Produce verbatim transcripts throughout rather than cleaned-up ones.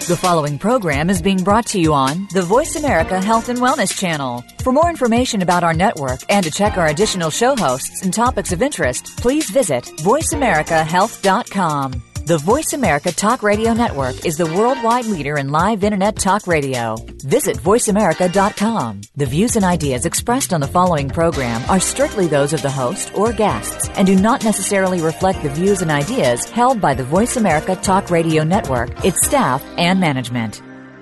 The following program is being brought to you on the Voice America Health and Wellness Channel. For more information about our network and to check our additional show hosts and topics of interest, please visit voice america health dot com. The Voice America Talk Radio Network is the worldwide leader in live Internet talk radio. Visit voice america dot com. The views and ideas expressed on the following program are strictly those of the host or guests and do not necessarily reflect the views and ideas held by the Voice America Talk Radio Network, its staff, and management.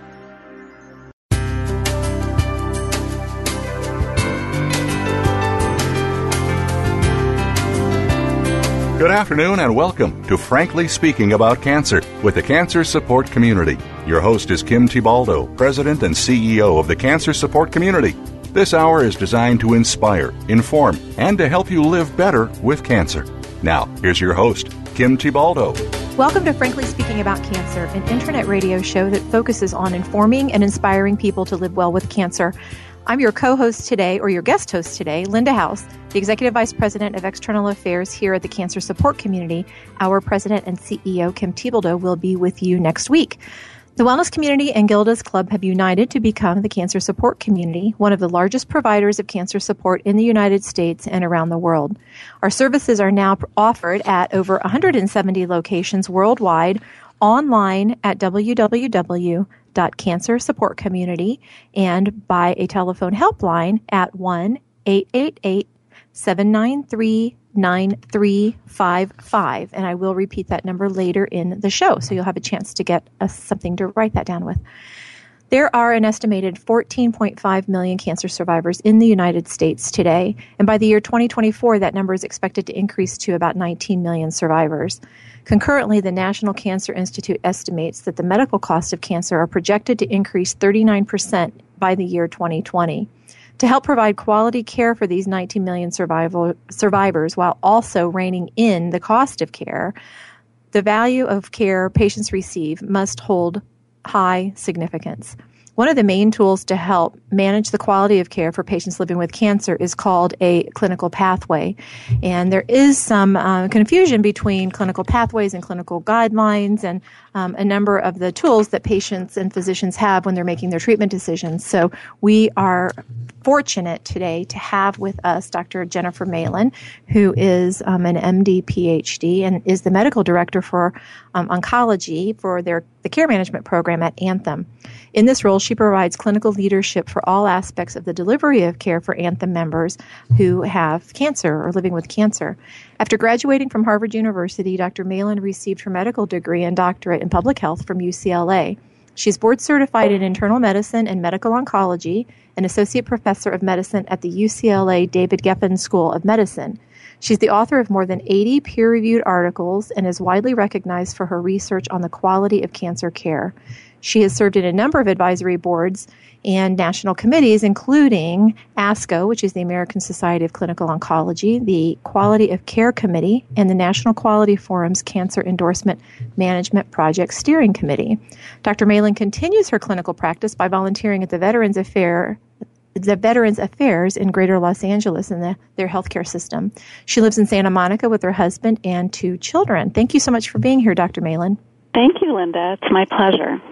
Good afternoon and welcome to Frankly Speaking About Cancer with the Cancer Support Community. Your host is Kim Thiboldeaux, President and C E O of the Cancer Support Community. This hour is designed to inspire, inform, and to help you live better with cancer. Now, here's your host, Kim Thiboldeaux. Welcome to Frankly Speaking About Cancer, an internet radio show that focuses on informing and inspiring people to live well with cancer. I'm your co-host today, or your guest host today, Linda House, the Executive Vice President of External Affairs here at the Cancer Support Community. Our President and C E O, Kim Thiboldeaux, will be with you next week. The Wellness Community and Gilda's Club have united to become the Cancer Support Community, one of the largest providers of cancer support in the United States and around the world. Our services are now offered at over one hundred seventy locations worldwide, online at w w w dot cancer support community and by a telephone helpline at one eight eight eight seven nine three nine three five five. And I will repeat that number later in the show, so you'll have a chance to get us something to write that down with. There are an estimated fourteen point five million cancer survivors in the United States today, and by the year twenty twenty-four, that number is expected to increase to about nineteen million survivors. Concurrently, the National Cancer Institute estimates that the medical costs of cancer are projected to increase thirty-nine percent by the year twenty twenty. To help provide quality care for these nineteen million survival, survivors while also reining in the cost of care, the value of care patients receive must hold high significance. One of the main tools to help manage the quality of care for patients living with cancer is called a clinical pathway. And there is some uh, confusion between clinical pathways and clinical guidelines and um, a number of the tools that patients and physicians have when they're making their treatment decisions. So we are fortunate today to have with us Doctor Jennifer Malin, who is um, an M D, P H D, and is the medical director for um, oncology for their the care management program at Anthem. In this role, she provides clinical leadership for all aspects of the delivery of care for Anthem members who have cancer or living with cancer. After graduating from Harvard University, Doctor Malin received her medical degree and doctorate in public health from U C L A. She's board certified in internal medicine and medical oncology, an associate professor of medicine at the U C L A David Geffen School of Medicine. She's the author of more than eighty peer-reviewed articles and is widely recognized for her research on the quality of cancer care. She has served in a number of advisory boards and national committees, including ASCO, which is the American Society of Clinical Oncology, the Quality of Care Committee, and the National Quality Forum's Cancer Endorsement Management Project Steering Committee. Doctor Malin continues her clinical practice by volunteering at the Veterans Affairs the Veterans Affairs in Greater Los Angeles in the, their healthcare system. She lives in Santa Monica with her husband and two children. Thank you so much for being here, Doctor Malin. Thank you, Linda. It's my pleasure.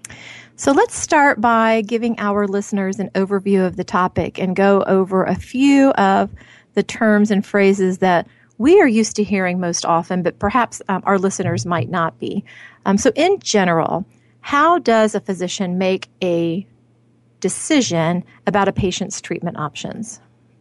So let's start by giving our listeners an overview of the topic and go over a few of the terms and phrases that we are used to hearing most often, but perhaps um, our listeners might not be. Um, so in general, how does a physician make a decision about a patient's treatment options?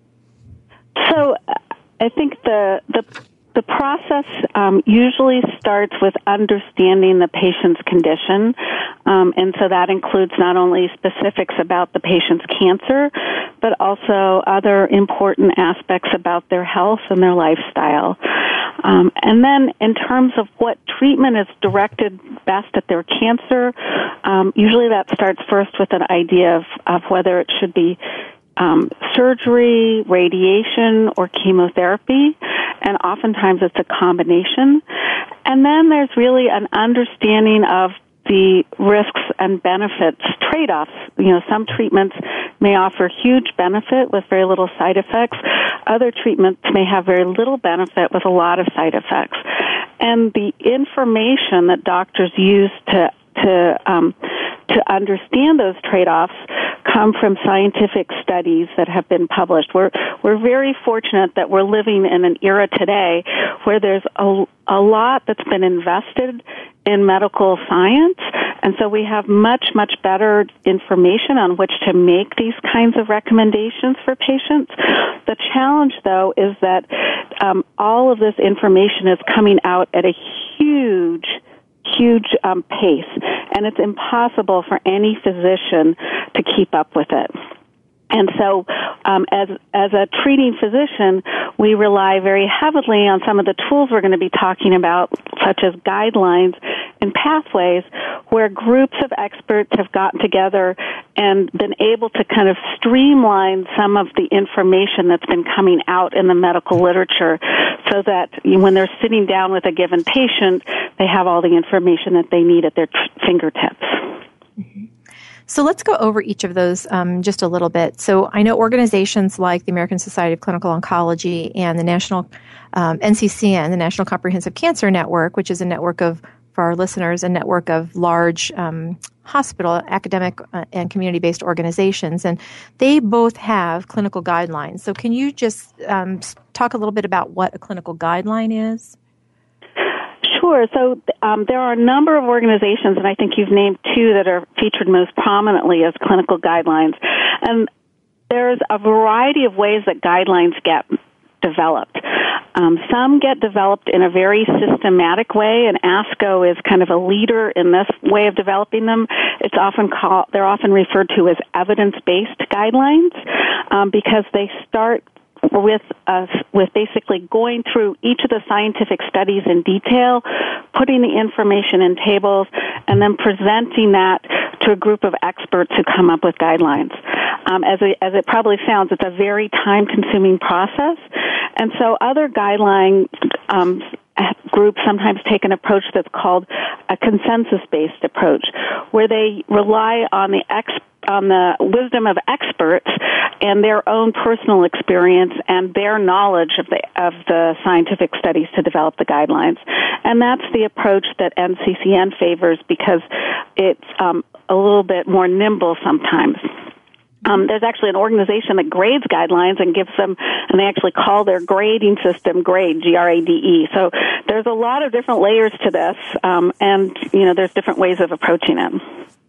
So I think the the the process um, usually starts with understanding the patient's condition, um, and so that includes not only specifics about the patient's cancer, but also other important aspects about their health and their lifestyle. Um, and then in terms of what treatment is directed best at their cancer, um, usually that starts first with an idea of, of whether it should be um, surgery, radiation, or chemotherapy, and oftentimes it's a combination. And then there's really an understanding of the risks and benefits trade-offs. You know, some treatments may offer huge benefit with very little side effects. Other treatments may have very little benefit with a lot of side effects. And the information that doctors use to to to um, to understand those trade-offs come from scientific studies that have been published. We're we're very fortunate that we're living in an era today where there's a, a lot that's been invested in medical science, and so we have much, much better information on which to make these kinds of recommendations for patients. The challenge, though, is that um, all of this information is coming out at a huge huge um, pace, and it's impossible for any physician to keep up with it. And so, um, as as a treating physician, we rely very heavily on some of the tools we're going to be talking about, such as guidelines and pathways, where groups of experts have gotten together and been able to kind of streamline some of the information that's been coming out in the medical literature, so that when they're sitting down with a given patient, they have all the information that they need at their t- fingertips. Mm-hmm. So let's go over each of those um, just a little bit. So I know organizations like the American Society of Clinical Oncology and the National um, N C C N, the National Comprehensive Cancer Network, which is a network of, for our listeners, a network of large um, hospital, academic, uh, and community-based organizations, and they both have clinical guidelines. So can you just um, talk a little bit about what a clinical guideline is? Sure. So um, there are a number of organizations, and I think you've named two that are featured most prominently as clinical guidelines. And there's a variety of ways that guidelines get developed. Um, some get developed in a very systematic way, and ASCO is kind of a leader in this way of developing them. It's often called, they're often referred to as evidence-based guidelines um, because they start with us, with basically going through each of the scientific studies in detail, putting the information in tables, and then presenting that to a group of experts who come up with guidelines. Um, as, a, as it probably sounds, it's a very time-consuming process, and so other guideline um, groups sometimes take an approach that's called a consensus-based approach, where they rely on the ex- on the wisdom of experts and their own personal experience and their knowledge of the of the scientific studies to develop the guidelines. And that's the approach that N C C N favors because it's um, a little bit more nimble sometimes. Um, there's actually an organization that grades guidelines and gives them, and they actually call their grading system GRADE, G R A D E. So there's a lot of different layers to this, um, and, you know, there's different ways of approaching it.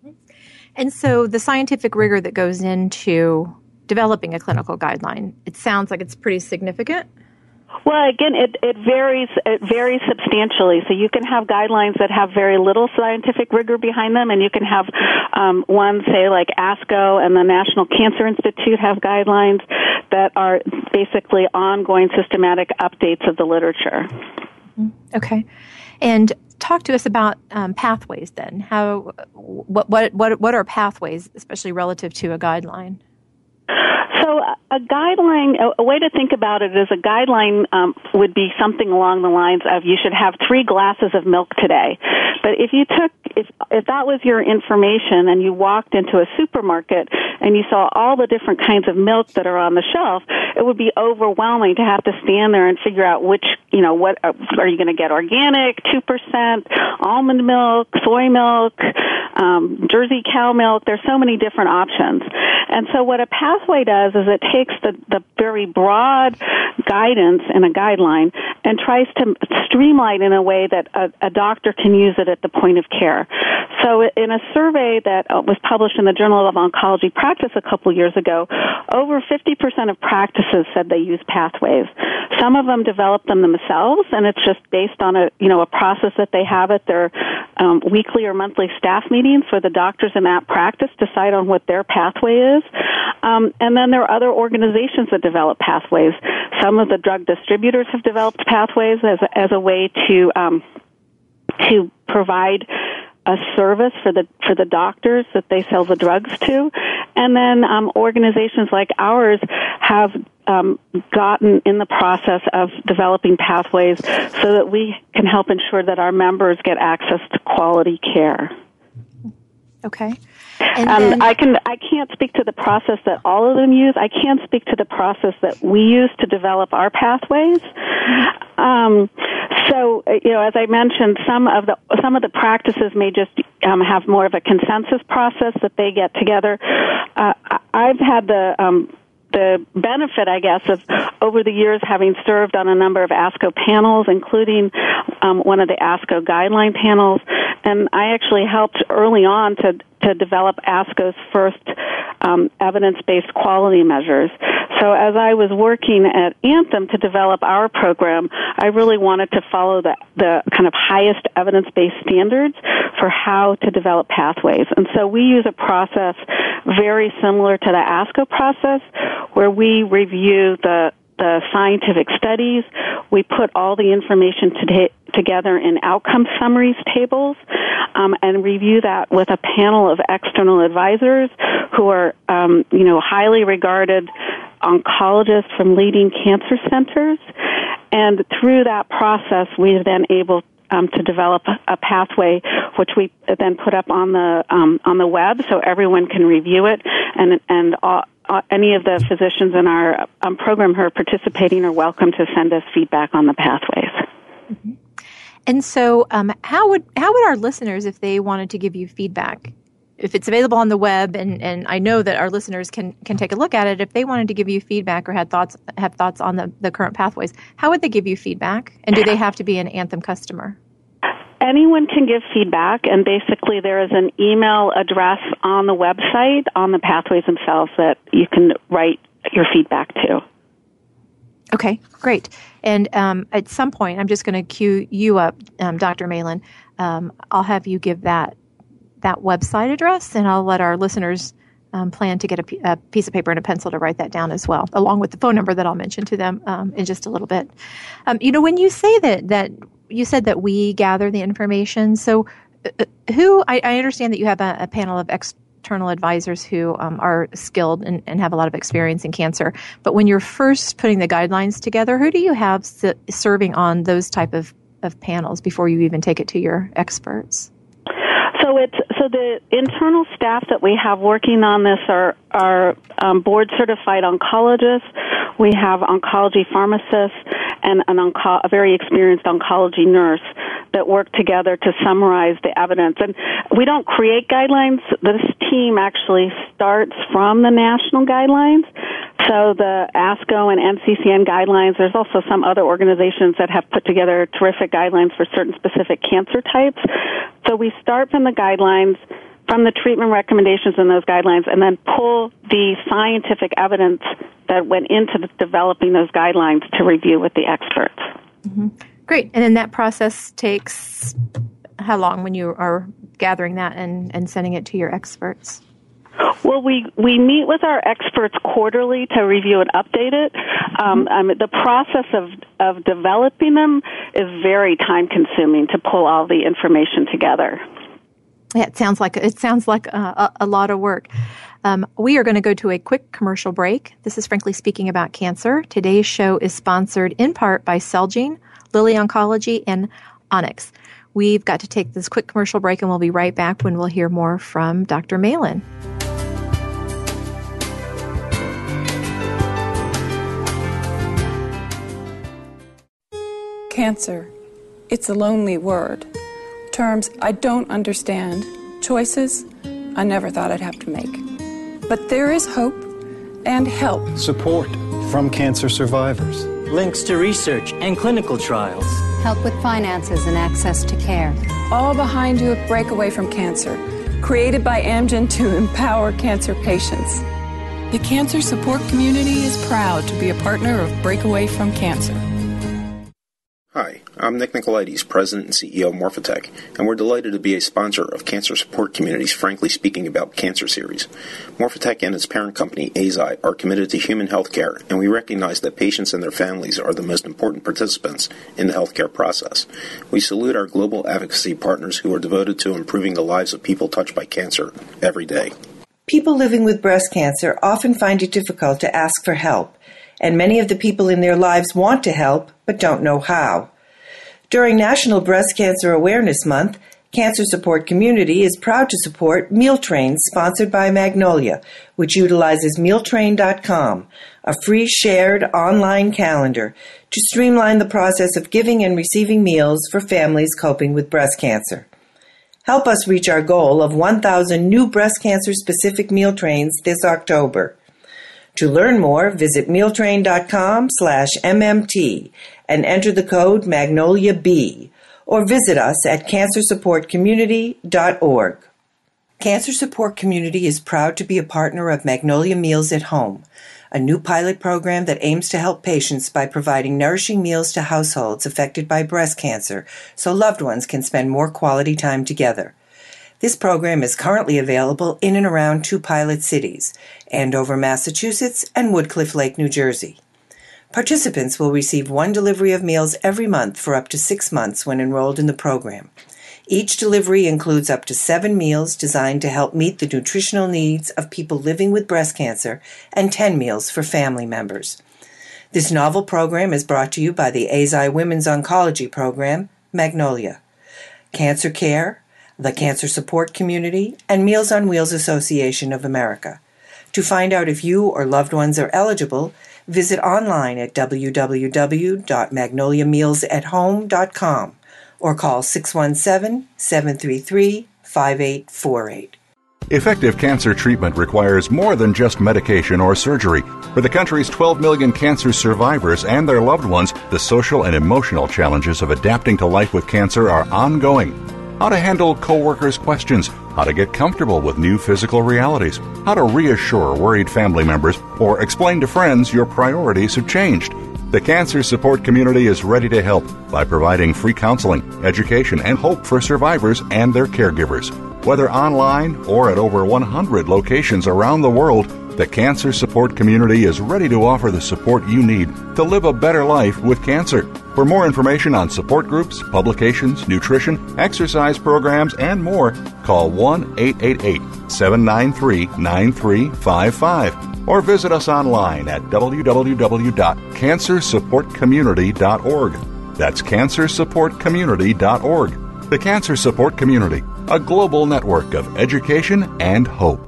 And so the scientific rigor that goes into developing a clinical guideline, it sounds like it's pretty significant. Well, again, it, it varies it varies substantially. So you can have guidelines that have very little scientific rigor behind them, and you can have um, one, say, like ASCO and the National Cancer Institute have guidelines that are basically ongoing systematic updates of the literature. Okay. And talk to us about um, pathways then. How what what what what are pathways, especially relative to a guideline? So a guideline, a, a way to think about it is a guideline um, would be something along the lines of you should have three glasses of milk today. But if you took, if if that was your information and you walked into a supermarket and you saw all the different kinds of milk that are on the shelf, it would be overwhelming to have to stand there and figure out which, you know, what are you going to get? Organic, two percent, almond milk, soy milk, um, Jersey cow milk. There's so many different options. And so what a pathway does is it takes the, the very broad guidance in a guideline and tries to streamline in a way that a, a doctor can use it at the point of care. So in a survey that was published in the Journal of Oncology Practice a couple years ago, over fifty percent of practices said they use pathways. Some of them develop them themselves, and it's just based on a, you know, a process that they have at their um, weekly or monthly staff meetings where the doctors in that practice decide on what their pathway is. Um, and then there are other organizations that develop pathways. Some of the drug distributors have developed pathways as a, as a way to um, to provide a service for the for the doctors that they sell the drugs to. And then um, organizations like ours have um, gotten in the process of developing pathways so that we can help ensure that our members get access to quality care. Okay. And um, then, I can I can't speak to the process that all of them use. I can speak to the process that we use to develop our pathways. Mm-hmm. Um, so, you know, as I mentioned, some of the some of the practices may just um, have more of a consensus process that they get together. Uh, I've had the um, the benefit, I guess, of over the years having served on a number of ASCO panels, including um, one of the ASCO guideline panels, and I actually helped early on to to develop ASCO's first um, evidence-based quality measures. So as I was working at Anthem to develop our program, I really wanted to follow the, the kind of highest evidence-based standards for how to develop pathways. And so we use a process very similar to the ASCO process, where we review the the scientific studies. We put all the information to together in outcome summaries tables, um, and review that with a panel of external advisors who are, um, you know, highly regarded oncologists from leading cancer centers. And through that process, we are then able um, to develop a, a pathway, which we then put up on the um, on the web, so everyone can review it, and and all, Uh, any of the physicians in our um, program who are participating are welcome to send us feedback on the pathways. Mm-hmm. And so um, how would how would our listeners, if they wanted to give you feedback, if it's available on the web, and, and I know that our listeners can, can take a look at it, if they wanted to give you feedback or had thoughts have thoughts on the, the current pathways, how would they give you feedback? And do they have to be an Anthem customer? Anyone can give feedback, and basically there is an email address on the website, on the pathways themselves, that you can write your feedback to. Okay, great. And um, at some point, I'm just going to cue you up, um, Doctor Malin. Um, I'll have you give that that website address, and I'll let our listeners um, plan to get a, p- a piece of paper and a pencil to write that down as well, along with the phone number that I'll mention to them um, in just a little bit. Um, you know, when you say that that you said that we gather the information. So uh, who, I, I understand that you have a, a panel of external advisors who um, are skilled and, and have a lot of experience in cancer. But when you're first putting the guidelines together, who do you have s- serving on those type of, of panels before you even take it to your experts? So it's so the internal staff that we have working on this are are um, board certified oncologists. We have oncology pharmacists and an onco- a very experienced oncology nurse that work together to summarize the evidence. And we don't create guidelines. This team actually starts from the national guidelines. So the ASCO and N C C N guidelines, there's also some other organizations that have put together terrific guidelines for certain specific cancer types. So we start from the guidelines, from the treatment recommendations in those guidelines, and then pull the scientific evidence that went into the developing those guidelines to review with the experts. Mm-hmm. Great. And then that process takes how long when you are gathering that and, and sending it to your experts? Well, we, we meet with our experts quarterly to review and update it. Um, I mean, the process of, of developing them is very time-consuming to pull all the information together. Yeah, it sounds like it sounds like a, a lot of work. Um, we are going to go to a quick commercial break. This is Frankly Speaking About Cancer. Today's show is sponsored in part by Celgene, Lilly Oncology, and Onyx. We've got to take this quick commercial break, and we'll be right back when we'll hear more from Doctor Malin. Cancer. It's a lonely word. Terms I don't understand. Choices I never thought I'd have to make. But there is hope and help. Support from cancer survivors. Links to research and clinical trials. Help with finances and access to care. All behind you at Breakaway from Cancer, created by Amgen to empower cancer patients. The cancer support community is proud to be a partner of Breakaway from Cancer. Hi, I'm Nick Nicolaides, President and C E O of Morphotek, and we're delighted to be a sponsor of Cancer Support Community's Frankly Speaking About Cancer series. Morphotek and its parent company, Eisai, are committed to human health care, and we recognize that patients and their families are the most important participants in the healthcare process. We salute our global advocacy partners who are devoted to improving the lives of people touched by cancer every day. People living with breast cancer often find it difficult to ask for help, and many of the people in their lives want to help but don't know how. During National Breast Cancer Awareness Month, Cancer Support Community is proud to support Meal Train, sponsored by Magnolia, which utilizes meal train dot com, a free shared online calendar to streamline the process of giving and receiving meals for families coping with breast cancer. Help us reach our goal of one thousand new breast cancer-specific meal trains this October. To learn more, visit meal train dot com slash M M T and enter the code Magnolia B, or visit us at cancer support community dot org. Cancer Support Community is proud to be a partner of Magnolia Meals at Home, a new pilot program that aims to help patients by providing nourishing meals to households affected by breast cancer so loved ones can spend more quality time together. This program is currently available in and around two pilot cities, Andover, Massachusetts, and Woodcliff Lake, New Jersey. Participants will receive one delivery of meals every month for up to six months when enrolled in the program. Each delivery includes up to seven meals designed to help meet the nutritional needs of people living with breast cancer and ten meals for family members. This novel program is brought to you by the A Z I Women's Oncology Program, Magnolia, Cancer Care, the Cancer Support Community, and Meals on Wheels Association of America. To find out if you or loved ones are eligible, visit online at w w w dot magnolia meals at home dot com or call six one seven, seven three three, five eight four eight. Effective cancer treatment requires more than just medication or surgery. For the country's twelve million cancer survivors and their loved ones, the social and emotional challenges of adapting to life with cancer are ongoing. How to handle coworkers' questions, how to get comfortable with new physical realities, how to reassure worried family members, or explain to friends your priorities have changed. The Cancer Support Community is ready to help by providing free counseling, education, and hope for survivors and their caregivers. Whether online or at over one hundred locations around the world, the Cancer Support Community is ready to offer the support you need to live a better life with cancer. For more information on support groups, publications, nutrition, exercise programs, and more, call one eight eight eight, seven nine three, nine three five five or visit us online at w w w dot cancer support community dot org. That's cancer support community dot org. The Cancer Support Community, a global network of education and hope.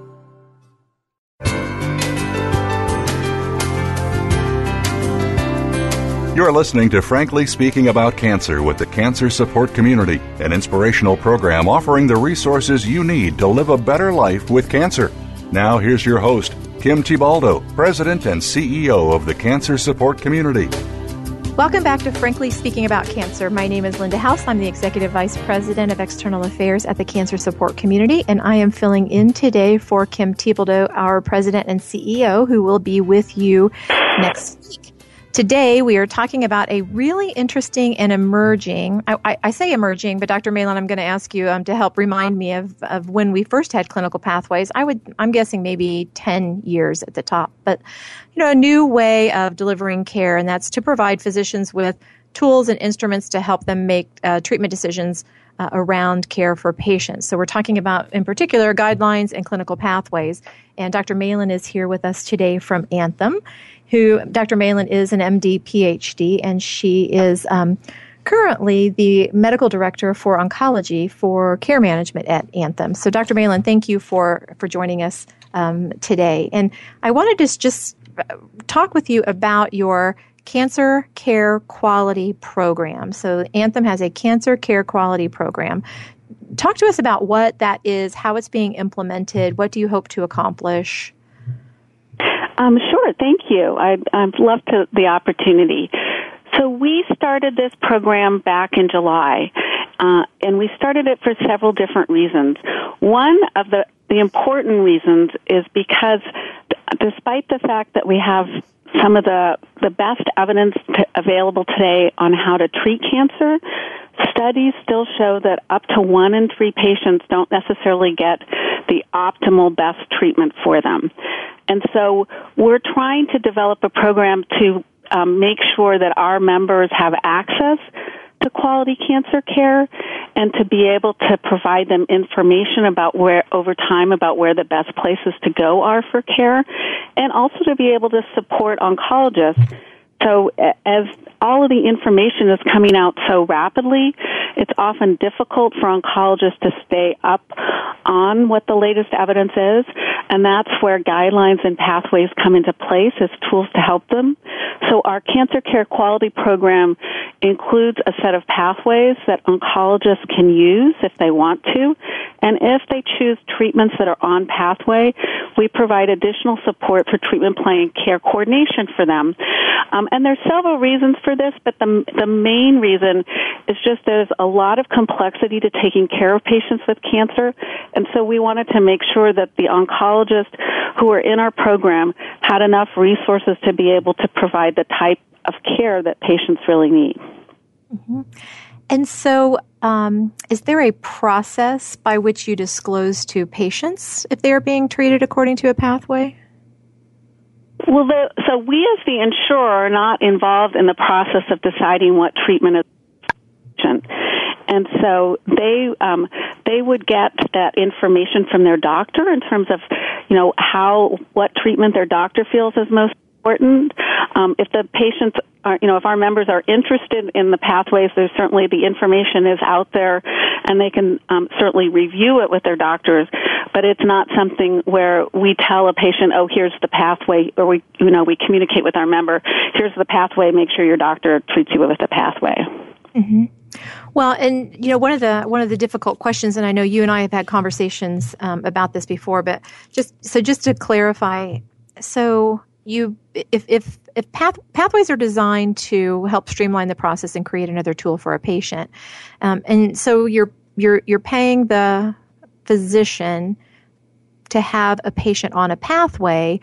You're listening to Frankly Speaking About Cancer with the Cancer Support Community, an inspirational program offering the resources you need to live a better life with cancer. Now here's your host, Kim Tibaldo, President and C E O of the Cancer Support Community. Welcome back to Frankly Speaking About Cancer. My name is Linda House. I'm the Executive Vice President of External Affairs at the Cancer Support Community, and I am filling in today for Kim Tibaldo, our President and C E O, who will be with you next week. Today, we are talking about a really interesting and emerging, I, I, I say emerging, but Doctor Malin, I'm going to ask you um, to help remind me of, of when we first had clinical pathways. I would, I'm guessing maybe ten years at the top, but, you know, a new way of delivering care, and that's to provide physicians with tools and instruments to help them make uh, treatment decisions uh, around care for patients. So we're talking about, in particular, guidelines and clinical pathways. And Doctor Malin is here with us today from Anthem, who Doctor Malin is an M D, P H D, and she is um, currently the medical director for oncology for care management at Anthem. So Doctor Malin, thank you for, for joining us um, today. And I wanted to just talk with you about your Cancer Care Quality Program. So Anthem has a Cancer Care Quality Program. Talk to us about what that is, how it's being implemented, what do you hope to accomplish? Um, sure, thank you. I'd, I'd love to, the opportunity. So we started this program back in July, uh, and we started it for several different reasons. One of the, the important reasons is because despite the fact that we have some of the, the best evidence to, available today on how to treat cancer, studies still show that up to one in three patients don't necessarily get the optimal best treatment for them. And so we're trying to develop a program to um, make sure that our members have access to quality cancer care and to be able to provide them information about where, over time, about where the best places to go are for care, and also to be able to support oncologists so as all of the information is coming out so rapidly, it's often difficult for oncologists to stay up on what the latest evidence is, and that's where guidelines and pathways come into place as tools to help them. So our cancer care quality program includes a set of pathways that oncologists can use if they want to, and if they choose treatments that are on pathway, we provide additional support for treatment plan and care coordination for them. Um, and there's several reasons for this, but the the main reason is just there's a lot of complexity to taking care of patients with cancer, and so we wanted to make sure that the oncologists who are in our program had enough resources to be able to provide the type of care that patients really need. Mm-hmm. And so um, is there a process by which you disclose to patients if they are being treated according to a pathway? Well, the, so we as the insurer are not involved in the process of deciding what treatment is. And so they um, they would get that information from their doctor in terms of, you know, how what treatment their doctor feels is most important. Um, if the patients are, you know, if our members are interested in the pathways, there's certainly the information is out there, and they can um, certainly review it with their doctors. But it's not something where we tell a patient, oh, here's the pathway, or we, you know, we communicate with our member, here's the pathway, make sure your doctor treats you with the pathway. Mm-hmm. Well, and you know, one of the one of the difficult questions, and I know you and I have had conversations um, about this before, but just so just to clarify, so you if if if path, pathways are designed to help streamline the process and create another tool for a patient, um, and so you're you're you're paying the physician to have a patient on a pathway,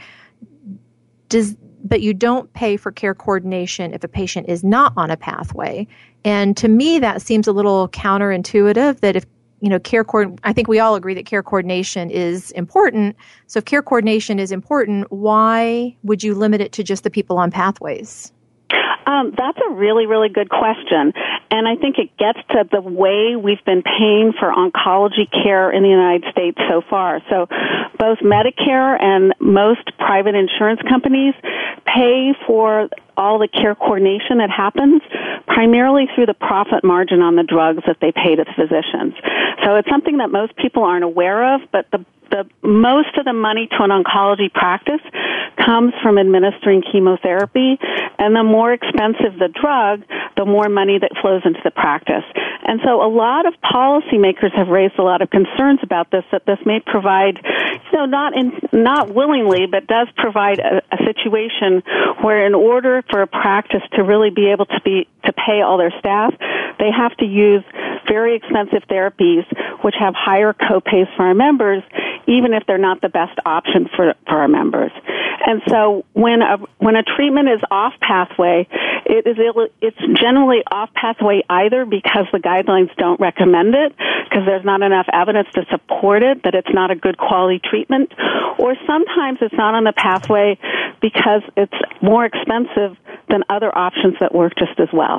does but you don't pay for care coordination if a patient is not on a pathway. And to me, that seems a little counterintuitive that if, you know, care co- I think we all agree that care coordination is important. So if care coordination is important, why would you limit it to just the people on pathways? Um, that's a really, really good question. And I think it gets to the way we've been paying for oncology care in the United States so far. So both Medicare and most private insurance companies pay for all the care coordination that happens primarily through the profit margin on the drugs that they pay to the physicians. So it's something that most people aren't aware of, but the The, most of the money to an oncology practice comes from administering chemotherapy, and the more expensive the drug, the more money that flows into the practice. And so a lot of policymakers have raised a lot of concerns about this, that this may provide, you know, not in, not willingly, but does provide a, a situation where in order for a practice to really be able to be, to pay all their staff, they have to use very expensive therapies, which have higher copays for our members, even if they're not the best option for, for our members. And so when a, when a treatment is off pathway, it is Ill, it's generally off pathway either because the guidelines don't recommend it, because there's not enough evidence to support it, that it's not a good quality treatment, or sometimes it's not on the pathway because it's more expensive than other options that work just as well.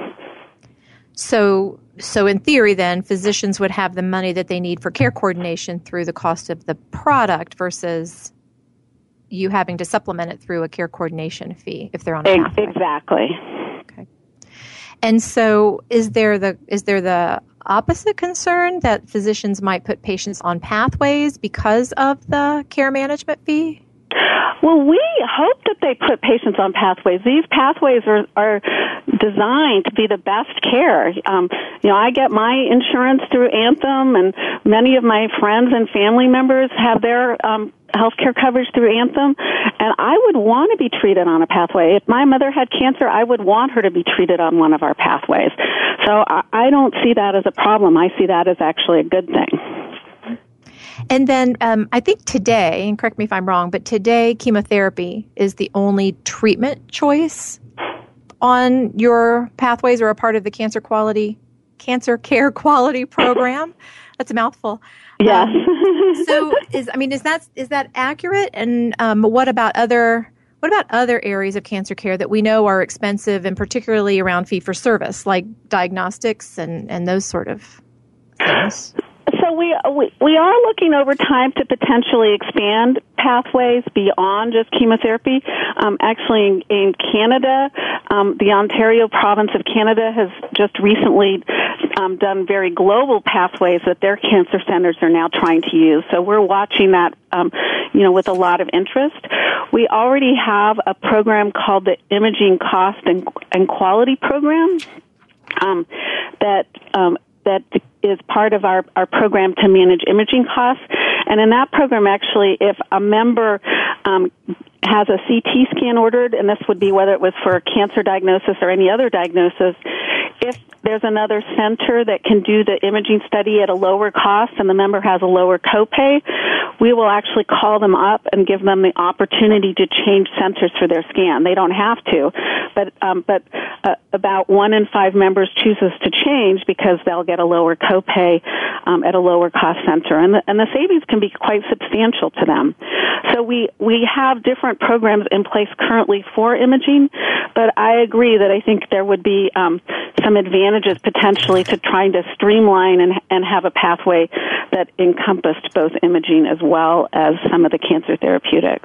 So, so in theory, then, physicians would have the money that they need for care coordination through the cost of the product versus you having to supplement it through a care coordination fee if they're on a pathway. Exactly. Okay. And so, is there the is there the opposite concern that physicians might put patients on pathways because of the care management fee? Well, we hope that they put patients on pathways. These pathways are, are designed to be the best care. Um, you know, I get my insurance through Anthem, and many of my friends and family members have their um, health care coverage through Anthem, and I would want to be treated on a pathway. If my mother had cancer, I would want her to be treated on one of our pathways. So I, I don't see that as a problem. I see that as actually a good thing. And then um, I think today, and correct me if I'm wrong, but today chemotherapy is the only treatment choice on your pathways or a part of the cancer quality, cancer care quality program. That's a mouthful. Yes. Um, so is I mean is that is that accurate? And um, what about other what about other areas of cancer care that we know are expensive, and particularly around fee for service, like diagnostics and, and those sort of things? So we, we we are looking over time to potentially expand pathways beyond just chemotherapy. Um, actually, in, in Canada, um, the Ontario province of Canada has just recently um, done very global pathways that their cancer centers are now trying to use. So we're watching that, um, you know, with a lot of interest. We already have a program called the Imaging Cost and, and Quality Program um, that um, that is part of our, our program to manage imaging costs. And in that program, actually, if a member um, has a C T scan ordered, and this would be whether it was for a cancer diagnosis or any other diagnosis, if there's another center that can do the imaging study at a lower cost and the member has a lower copay, we will actually call them up and give them the opportunity to change centers for their scan. They don't have to, but um, but uh, about one in five members chooses to change because they'll get a lower copay um, at a lower cost center, and the, and the savings can be quite substantial to them. So we we have different programs in place currently for imaging, but I agree that I think there would be um, some advantages potentially to trying to streamline and, and have a pathway that encompassed both imaging as well as some of the cancer therapeutics.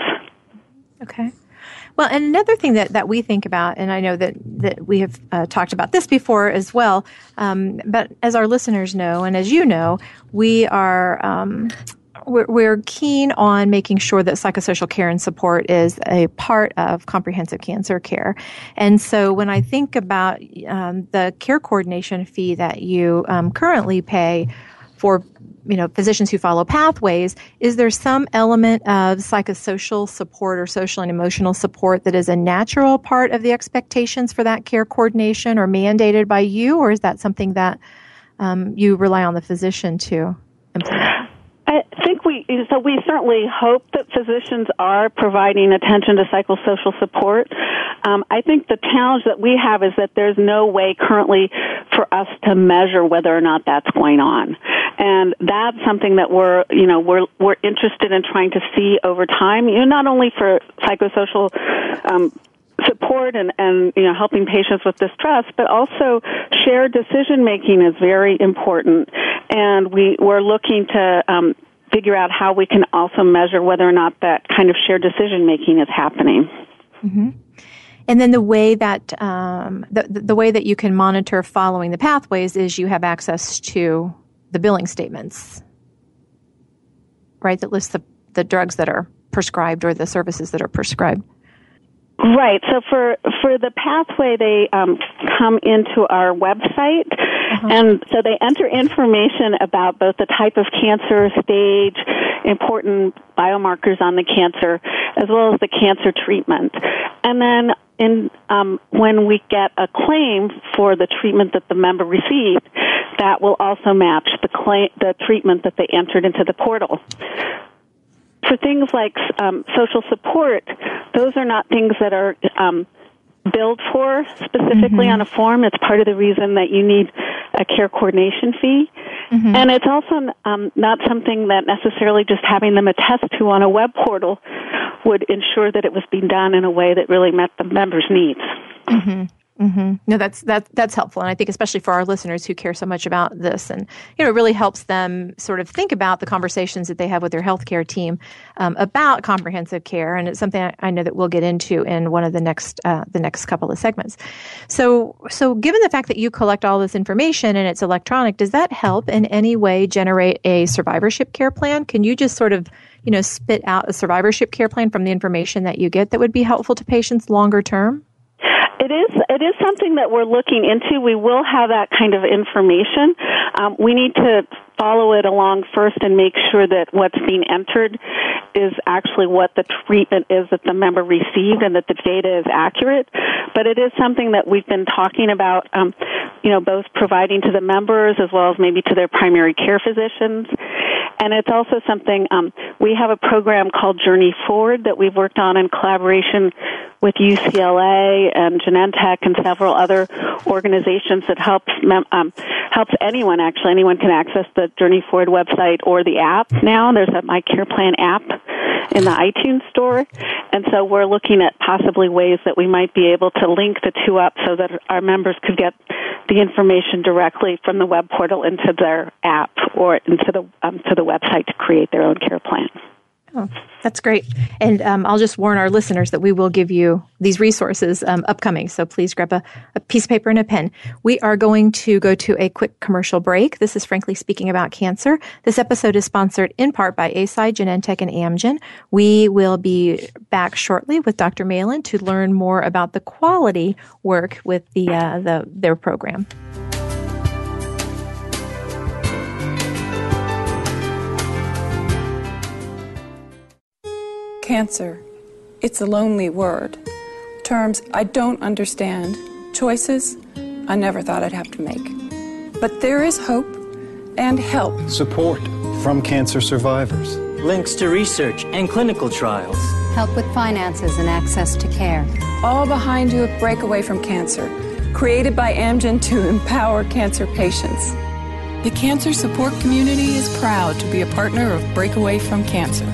Okay. Well, and another thing that, that we think about, and I know that, that we have uh, talked about this before as well, um, but as our listeners know, and as you know, we are um, we're, we're keen on making sure that psychosocial care and support is a part of comprehensive cancer care. And so when I think about um, the care coordination fee that you um, currently pay for, you know, physicians who follow pathways, is there some element of psychosocial support or social and emotional support that is a natural part of the expectations for that care coordination or mandated by you, or is that something that um, you rely on the physician to implement? I think we, so we certainly hope that physicians are providing attention to psychosocial support. Um, I think the challenge that we have is that there's no way currently for us to measure whether or not that's going on. And that's something that we're, you know, we're, we're interested in trying to see over time, you know, not only for psychosocial, um, support and, and, you know, helping patients with distress, but also shared decision making is very important. And we, we're looking to um, figure out how we can also measure whether or not that kind of shared decision making is happening. Mm-hmm. And then the way that um, the the way that you can monitor following the pathways is you have access to the billing statements, right? That lists the, the drugs that are prescribed or the services that are prescribed. Right. So for for the pathway, they um, come into our website, uh-huh. and so they enter information about both the type of cancer stage, important biomarkers on the cancer, as well as the cancer treatment. And then in um, when we get a claim for the treatment that the member received, that will also match the claim, the treatment that they entered into the portal. For things like um, social support, those are not things that are um, billed for specifically mm-hmm. on a form. It's part of the reason that you need a care coordination fee. Mm-hmm. And it's also um, not something that necessarily just having them attest to on a web portal would ensure that it was being done in a way that really met the member's needs. Mm-hmm. Mm-hmm. No, that's that that's helpful, and I think especially for our listeners who care so much about this, and you know, it really helps them sort of think about the conversations that they have with their healthcare team um, about comprehensive care, and it's something I, I know that we'll get into in one of the next uh, the next couple of segments. So, so given the fact that you collect all this information and it's electronic, does that help in any way generate a survivorship care plan? Can you just sort of you know spit out a survivorship care plan from the information that you get that would be helpful to patients longer term? It is it is something that we're looking into. We will have that kind of information. Um, we need to follow it along first and make sure that what's being entered is actually what the treatment is that the member received and that the data is accurate. But it is something that we've been talking about, um, you know, both providing to the members as well as maybe to their primary care physicians. And it's also something, um, we have a program called Journey Forward that we've worked on in collaboration with U C L A and Genentech and several other organizations that helps um, helps anyone, actually. Anyone can access the Journey Forward website or the app now. There's a My Care Plan app in the iTunes store. And so we're looking at possibly ways that we might be able to link the two up so that our members could get the information directly from the web portal into their app or into the um, to the website to create their own care plan. Oh, that's great. And um, I'll just warn our listeners that we will give you these resources um, upcoming. So please grab a, a piece of paper and a pen. We are going to go to a quick commercial break. This is Frankly Speaking About Cancer. This episode is sponsored in part by Eisai, Genentech, and Amgen. We will be back shortly with Doctor Malin to learn more about the quality work with the, uh, the their program. Cancer. It's a lonely word. Terms I don't understand. Choices I never thought I'd have to make. But there is hope and help. Support from cancer survivors. Links to research and clinical trials. Help with finances and access to care. All behind you at Breakaway from Cancer. Created by Amgen to empower cancer patients. The cancer support community is proud to be a partner of Breakaway from Cancer.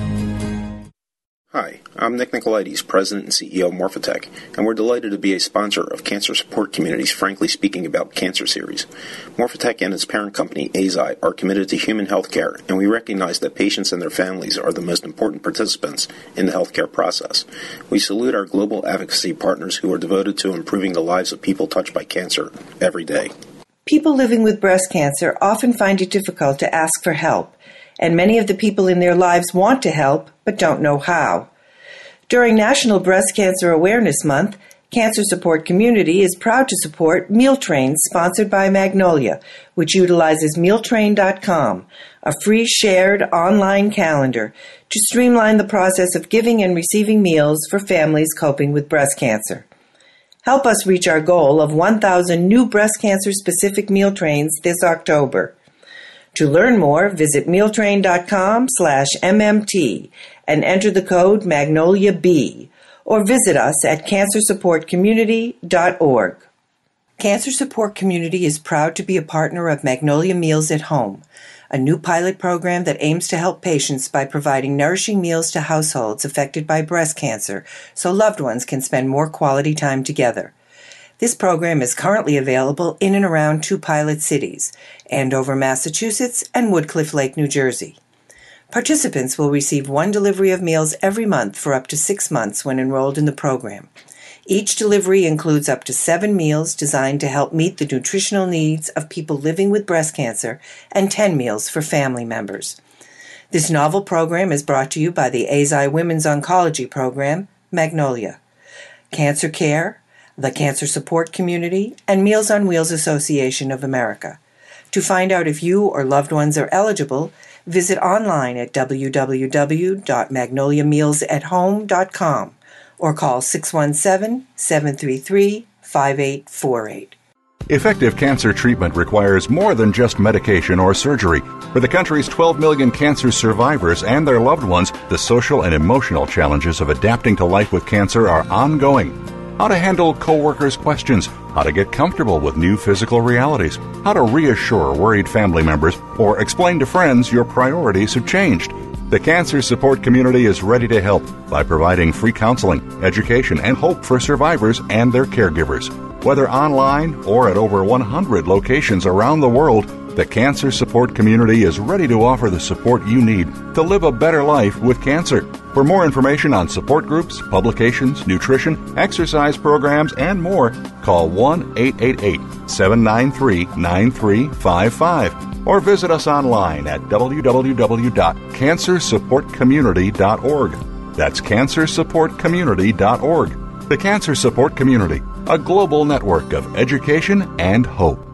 Hi, I'm Nick Nicolaides, President and C E O of Morphotek, and we're delighted to be a sponsor of Cancer Support Community's Frankly Speaking About Cancer series. Morphotek and its parent company, Eisai, are committed to human health care, and we recognize that patients and their families are the most important participants in the healthcare process. We salute our global advocacy partners who are devoted to improving the lives of people touched by cancer every day. People living with breast cancer often find it difficult to ask for help, and many of the people in their lives want to help but don't know how. During National Breast Cancer Awareness Month, Cancer Support Community is proud to support Meal Train sponsored by Magnolia, which utilizes meal train dot com, a free shared online calendar to streamline the process of giving and receiving meals for families coping with breast cancer. Help us reach our goal of one thousand new breast cancer-specific meal trains this October. To learn more, visit meal train dot com slash M M T and enter the code Magnolia B, or visit us at cancer support community dot org. Cancer Support Community is proud to be a partner of Magnolia Meals at Home, a new pilot program that aims to help patients by providing nourishing meals to households affected by breast cancer so loved ones can spend more quality time together. This program is currently available in and around two pilot cities, Andover, Massachusetts, and Woodcliff Lake, New Jersey. Participants will receive one delivery of meals every month for up to six months when enrolled in the program. Each delivery includes up to seven meals designed to help meet the nutritional needs of people living with breast cancer and ten meals for family members. This novel program is brought to you by the Eisai Women's Oncology Program, Magnolia, Cancer Care, the Cancer Support Community, and Meals on Wheels Association of America. To find out if you or loved ones are eligible, visit online at w w w dot magnolia meals at home dot com or call six one seven, seven three three, five eight four eight. Effective cancer treatment requires more than just medication or surgery. For the country's twelve million cancer survivors and their loved ones, the social and emotional challenges of adapting to life with cancer are ongoing. How to handle coworkers' questions, how to get comfortable with new physical realities, how to reassure worried family members, or explain to friends your priorities have changed. The Cancer Support Community is ready to help by providing free counseling, education, and hope for survivors and their caregivers. Whether online or at over one hundred locations around the world, the Cancer Support Community is ready to offer the support you need to live a better life with cancer. For more information on support groups, publications, nutrition, exercise programs, and more, call one eight eight eight, seven nine three, nine three five five or visit us online at w w w dot cancer support community dot org. That's cancer support community dot org. The Cancer Support Community, a global network of education and hope.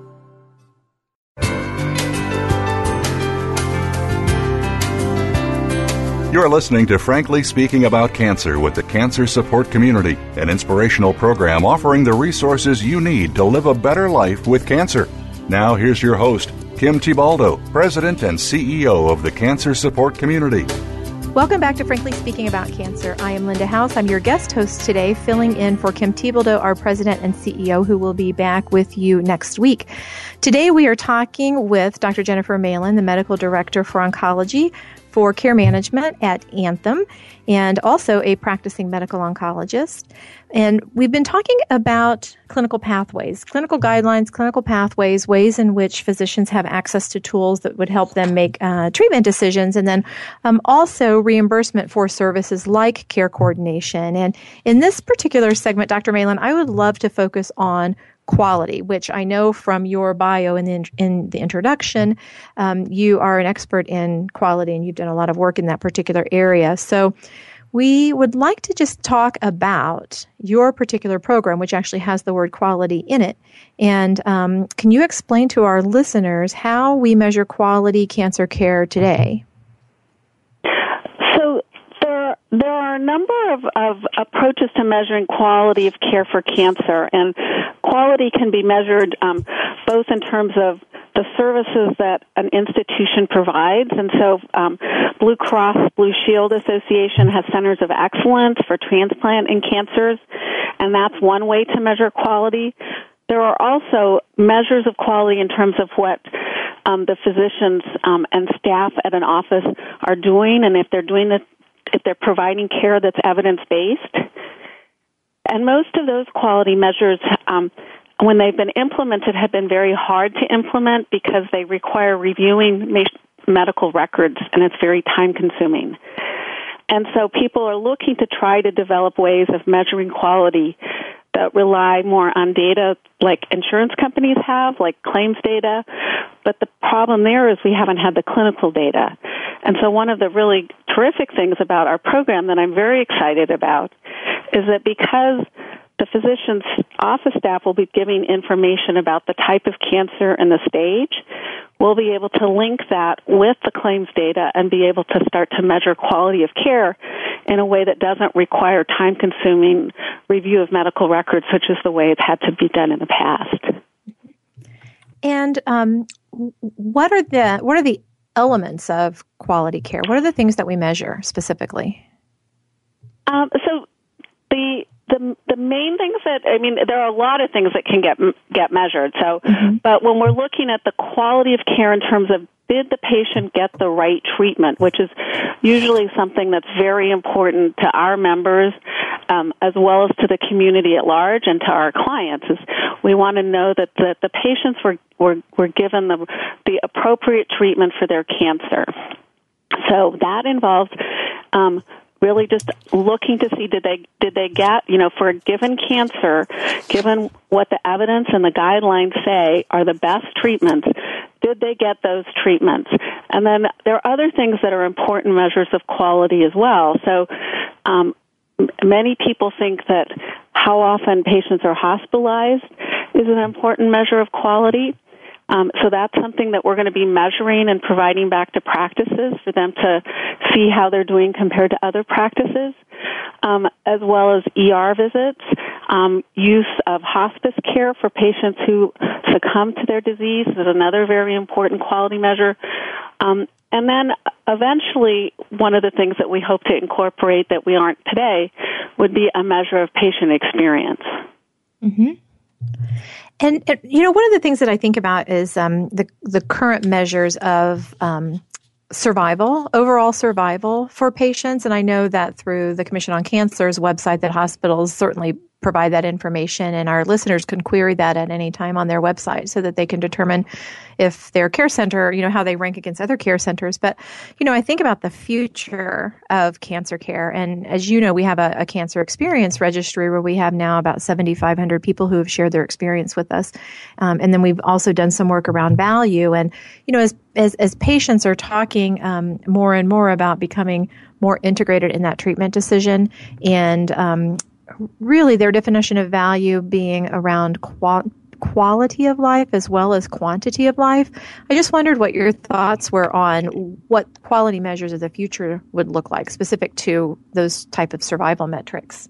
You're listening to Frankly Speaking About Cancer with the Cancer Support Community, an inspirational program offering the resources you need to live a better life with cancer. Now here's your host, Kim Tibaldo, President and C E O of the Cancer Support Community. Welcome back to Frankly Speaking About Cancer. I am Linda House. I'm your guest host today, filling in for Kim Tibaldo, our President and C E O, who will be back with you next week. Today we are talking with Doctor Jennifer Malin, the Medical Director for Oncology for care management at Anthem and also a practicing medical oncologist. And we've been talking about clinical pathways, clinical guidelines, clinical pathways, ways in which physicians have access to tools that would help them make uh, treatment decisions, and then um, also reimbursement for services like care coordination. And in this particular segment, Doctor Malin, I would love to focus on quality, which I know from your bio in the, in the introduction, um, you are an expert in quality and you've done a lot of work in that particular area. So we would like to just talk about your particular program, which actually has the word quality in it. And um, can you explain to our listeners how we measure quality cancer care today? So there, there are a number of, of approaches to measuring quality of care for cancer, and quality can be measured um, both in terms of the services that an institution provides. And so um, Blue Cross Blue Shield Association has centers of excellence for transplant and cancers, and that's one way to measure quality. There are also measures of quality in terms of what um, the physicians um, and staff at an office are doing, and if they're doing this, if they're providing care that's evidence-based. And most of those quality measures, um, when they've been implemented, have been very hard to implement because they require reviewing ma- medical records, and it's very time-consuming. And so people are looking to try to develop ways of measuring quality that rely more on data like insurance companies have, like claims data. But the problem there is we haven't had the clinical data. And so one of the really terrific things about our program that I'm very excited about is that because the physician's office staff will be giving information about the type of cancer and the stage, we'll be able to link that with the claims data and be able to start to measure quality of care in a way that doesn't require time-consuming review of medical records, which is the way it's had to be done in the past. And um, what are the what are the elements of quality care? What are the things that we measure specifically? Um, so the The, the main things that, I mean, there are a lot of things that can get get measured. So, mm-hmm. But when we're looking at the quality of care in terms of did the patient get the right treatment, which is usually something that's very important to our members um, as well as to the community at large and to our clients, is we want to know that the, the patients were, were, were given the, the appropriate treatment for their cancer. So that involves um, really just looking to see did they did they get, you know, for a given cancer, given what the evidence and the guidelines say are the best treatments, did they get those treatments? And then there are other things that are important measures of quality as well. So um, many people think that how often patients are hospitalized is an important measure of quality. Um, so that's something that we're going to be measuring and providing back to practices for them to see how they're doing compared to other practices, um, as well as E R visits, um, use of hospice care for patients who succumb to their disease is another very important quality measure. Um, and then eventually, one of the things that we hope to incorporate that we aren't today would be a measure of patient experience. Mm-hmm. And, and, you know, one of the things that I think about is um, the the current measures of um, survival, overall survival for patients. And I know that through the Commission on Cancer's website that hospitals certainly provide that information, and our listeners can query that at any time on their website so that they can determine if their care center, you know, how they rank against other care centers. But, you know, I think about the future of cancer care. And as you know, we have a, a cancer experience registry where we have now about seventy-five hundred people who have shared their experience with us. Um, and then we've also done some work around value. And, you know, as as, as patients are talking um, more and more about becoming more integrated in that treatment decision, and um, really their definition of value being around qual- quality of life as well as quantity of life. I just wondered what your thoughts were on what quality measures of the future would look like, specific to those type of survival metrics.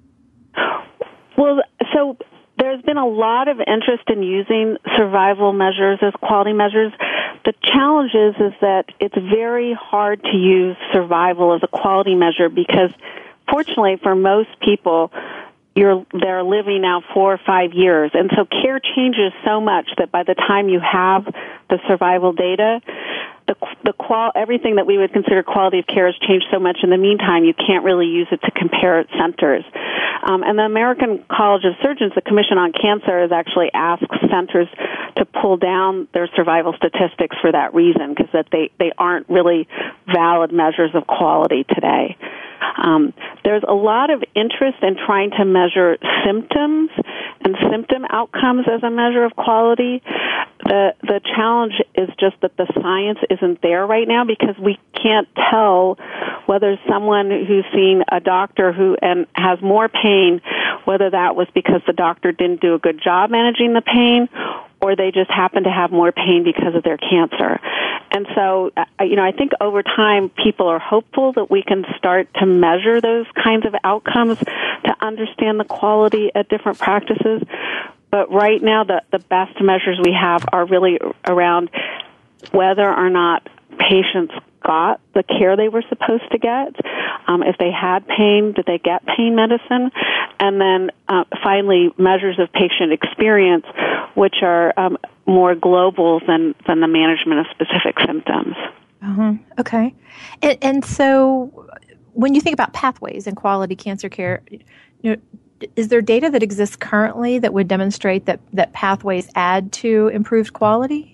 Well, so there's been a lot of interest in using survival measures as quality measures. The challenge is, is that it's very hard to use survival as a quality measure because fortunately, for most people, you're they're living now four or five years, and so care changes so much that by the time you have the survival data, the the qual everything that we would consider quality of care has changed so much in the meantime, you can't really use it to compare centers. Um, and the American College of Surgeons, the Commission on Cancer, has actually asked centers to pull down their survival statistics for that reason, because that they, they aren't really valid measures of quality today. Um, there's a lot of interest in trying to measure symptoms and symptom outcomes as a measure of quality. The the challenge is just that the science isn't there right now, because we can't tell whether someone who's seen a doctor who and has more pain, whether that was because the doctor didn't do a good job managing the pain, or they just happen to have more pain because of their cancer. And so, you know, I think over time people are hopeful that we can start to measure those kinds of outcomes to understand the quality at different practices. But right now, the, the best measures we have are really around whether or not patients got the care they were supposed to get. Um, if they had pain, did they get pain medicine? And then uh, finally, measures of patient experience, which are um, more global than, than the management of specific symptoms. Uh-huh. Okay. And, and so when you think about pathways in quality cancer care, you know, is there data that exists currently that would demonstrate that, that pathways add to improved quality?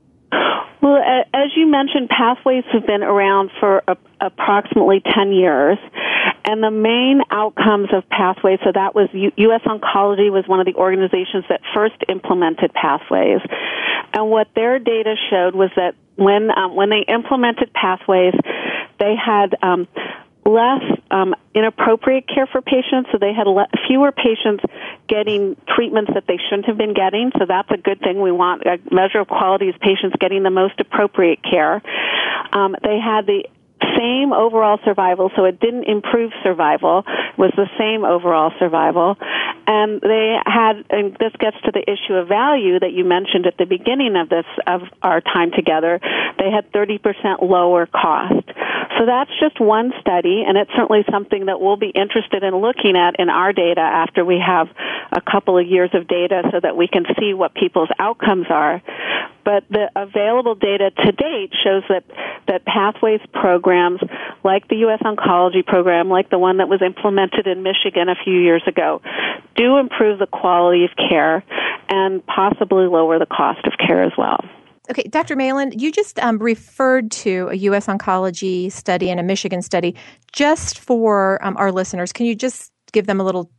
Well, as you mentioned, pathways have been around for a, approximately ten years, and the main outcomes of pathways, so that was U- U S Oncology was one of the organizations that first implemented pathways, and what their data showed was that when um, when they implemented pathways, they had um, less um, inappropriate care for patients, so they had le- fewer patients getting treatments that they shouldn't have been getting, so that's a good thing. We want a measure of quality is patients getting the most appropriate care. Um, they had the same overall survival, so it didn't improve survival, it was the same overall survival. And they had, and this gets to the issue of value that you mentioned at the beginning of this, of our time together, they had thirty percent lower cost. So that's just one study, and it's certainly something that we'll be interested in looking at in our data after we have a couple of years of data so that we can see what people's outcomes are. But the available data to date shows that, that Pathways programs, like the U S Oncology program, like the one that was implemented in Michigan a few years ago, do improve the quality of care and possibly lower the cost of care as well. Okay, Doctor Malin, you just um, referred to a U S Oncology study and a Michigan study. Just for um, our listeners, can you just give them a little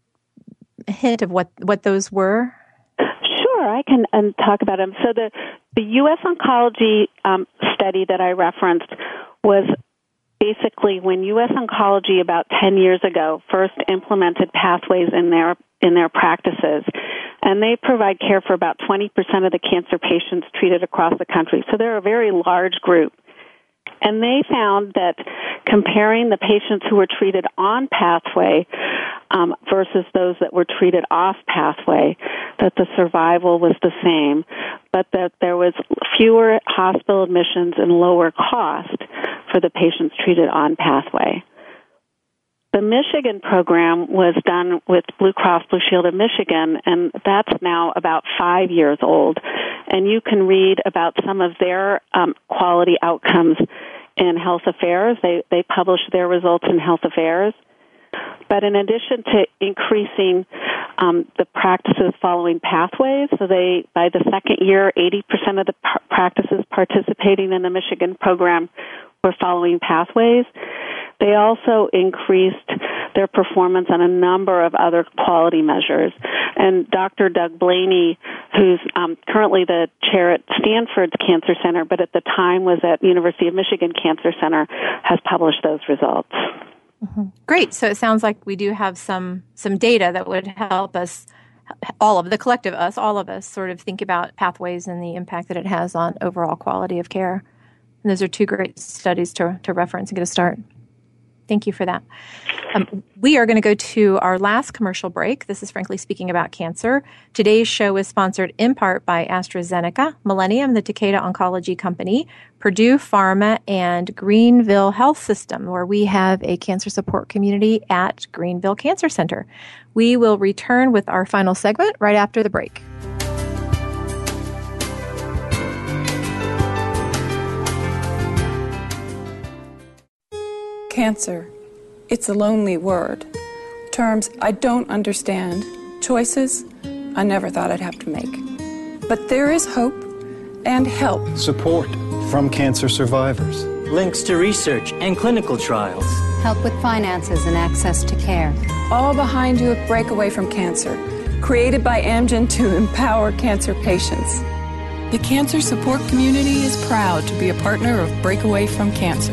hint of what, what those were? Sure, I can um, talk about them. So the, the U S Oncology um, study that I referenced was basically when U S Oncology about ten years ago first implemented Pathways in their in their practices. And they provide care for about twenty percent of the cancer patients treated across the country. So they're a very large group. And they found that comparing the patients who were treated on Pathway um, versus those that were treated off Pathway, that the survival was the same, but that there was fewer hospital admissions and lower cost for the patients treated on Pathway. The Michigan program was done with Blue Cross Blue Shield of Michigan, and that's now about five years old. And you can read about some of their um, quality outcomes in Health Affairs. They they publish their results in Health Affairs. But in addition to increasing um, the practices following Pathways, so they by the second year, eighty percent of the par- practices participating in the Michigan program were following Pathways. They also increased their performance on a number of other quality measures. And Doctor Doug Blaney, who's um, currently the chair at Stanford's Cancer Center, but at the time was at University of Michigan Cancer Center, has published those results. Mm-hmm. Great. So it sounds like we do have some some data that would help us, all of the collective us, all of us, sort of think about Pathways and the impact that it has on overall quality of care. And those are two great studies to to reference and get a start. Thank you for that. Um, we are going to go to our last commercial break. This is Frankly Speaking About Cancer. Today's show is sponsored in part by AstraZeneca, Millennium, the Takeda Oncology Company, Purdue Pharma, and Greenville Health System, where we have a cancer support community at Greenville Cancer Center. We will return with our final segment right after the break. Cancer. It's a lonely word. Terms I don't understand. Choices I never thought I'd have to make. But there is hope and help. Support from cancer survivors. Links to research and clinical trials. Help with finances and access to care. All behind you at Breakaway from Cancer, created by Amgen to empower cancer patients. The cancer support community is proud to be a partner of Breakaway from Cancer.